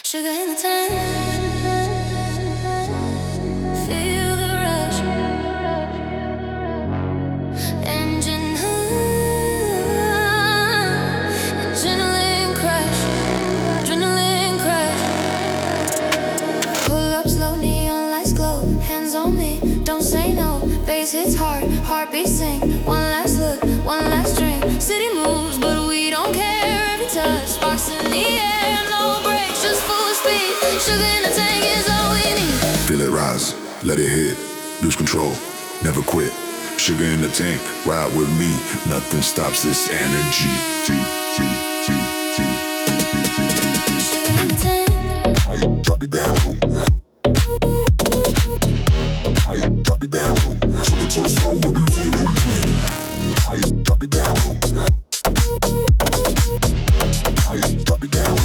Sugar in the tank, feel the rush. Engine adrenaline crash, adrenaline crash. Pull up slow, neon lights glow, hands on me, don't say no. Bass hits hard, heartbeat sing. One last look, one last drink. City moves, but we don't care. Every touch, sparks in the air, no brakes, just full speed. Sugar in the tank is all we need. Feel it rise, let it hit, lose control, never quit. Sugar in the tank, ride with me, nothing stops this energy. Sugar in the tank, Drop it down, drop it down, so slow, drop it down, drop it down.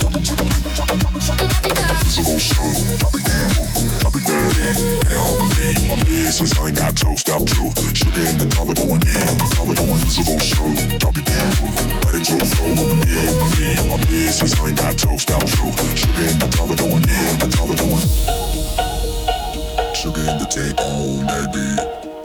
Since I ain't got toast out too. Sugar in the dollar going in, dollar going so go slow. Drop it down, let it go flow. Yeah, my business I ain't got toast out too. Sugar in the dollar going in, the dollar going. Sugar in the tank on that beat.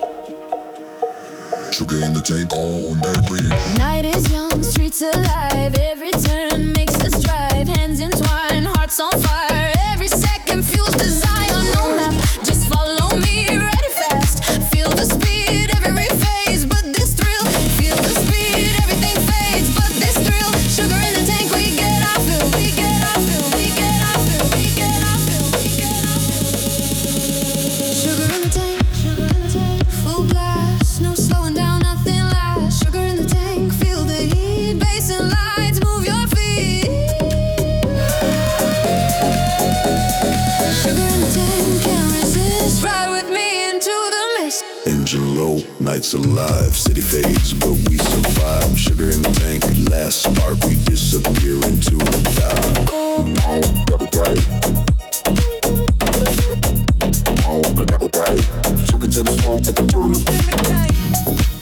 Sugar in the tank on that beat. night is young, streets alive. Every turn makes us drive. Hands entwined, hearts on fire. Every second fuels desire. No map, just follow me, ready fast. Feel the speed, every phase, but this thrill. Feel the speed, everything fades, but this thrill. Sugar in the tank, we get our fill. We get our fill, we get our fill, we get our fill, we get our fill. Sugar in the tank, full blast, no slowing down, nothing lasts. Sugar in the tank, feel the heat, bass and lights, move your feet. Sugar in the tank, can't resist. Ride with me into the mist. Engine low, nights alive, city fades, but we survive. Sugar in the tank, last spark, we disappear into the dark. Sugar to the phone,